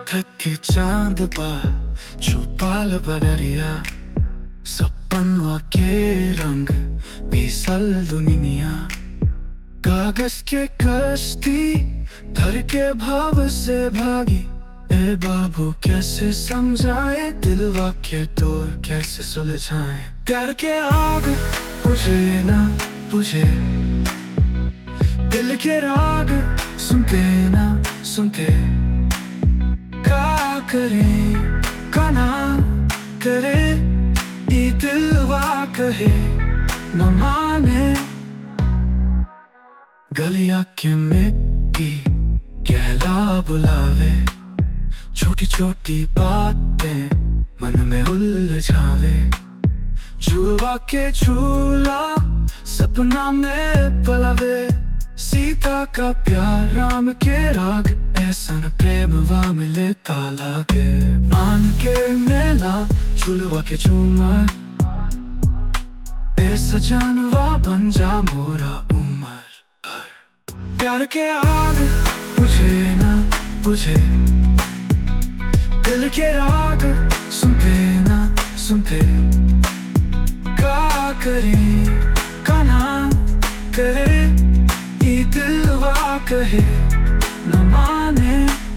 थके चांद पा छुपाल बनरिया सपनवा के रंग बीसल दुनिया। कागज के कश्ती धर के भाव से भागी। ए बाबू कैसे समझाए दिलवा के तोर कैसे सुलझाए। प्यार के आग बुझे ना बुझे, दिल के राग सुनते ना सुनते। का करे का ना करे, ये दिलवा कहे न माने। गलिया के मिट्टी कहला बुलावे, छोटी छोटी बातें मन में उलझावे। जुड़वा के झूला सपना में पलावे। सीता का प्यार राम के राग, ऐसा न प्रेम वा मिले ताला के। मान के मेला झूलवा के झूमर, ऐसा जानवा बन जा मोरा उमर भर। प्यार के आग बुझे ना बुझे, दिल के राग सुनते ना सुनते। का करे का ना करे, ये दिलवा कहे न माने।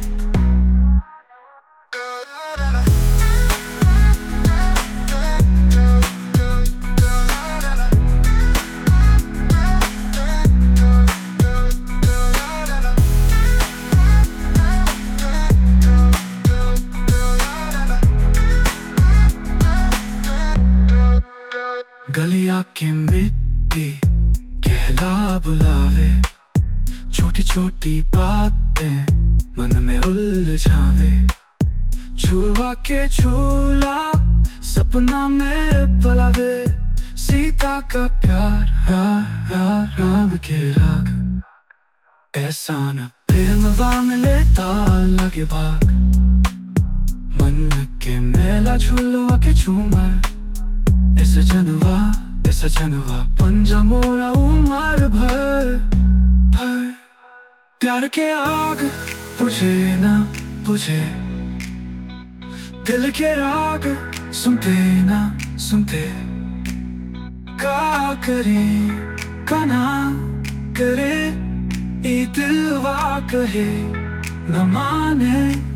गलिया की मिट्टी कहला बुलावे, छोटी छोटी बातें मन में उलझावे। झूलवा के झूला सपना में पलावे। सीता का प्यार राम के राग, ऐसा न प्रेम वा मिले ताला के बाग। मन के मेला झूलवा के झूमर, ऐसा जनवा पंजा मोरा उमर भर भर। प्यार के आग बुझे ना बुझे, दिल के राग सुनते ना सुनते। का करे का ना करे, ये दिलवा कहे न माने।